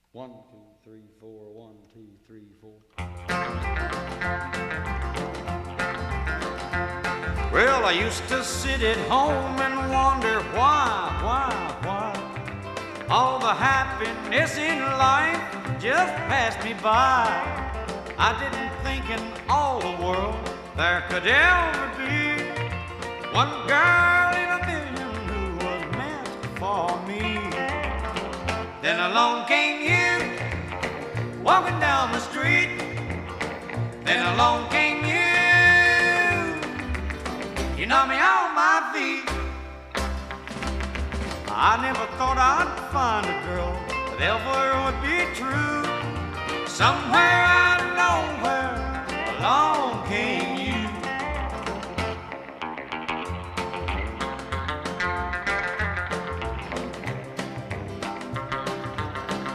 1, 2, 3, 4, 1, 2, 3, 4. Well, I used to sit at home and wonder why all the happiness in life just passed me by. I didn't think in all the world there could ever be one girl in a million who was meant for me. Then along came you, walking down the street. Then along came you knocked me on my feet. I never thought I'd find a girl that ever would be true. Somewhere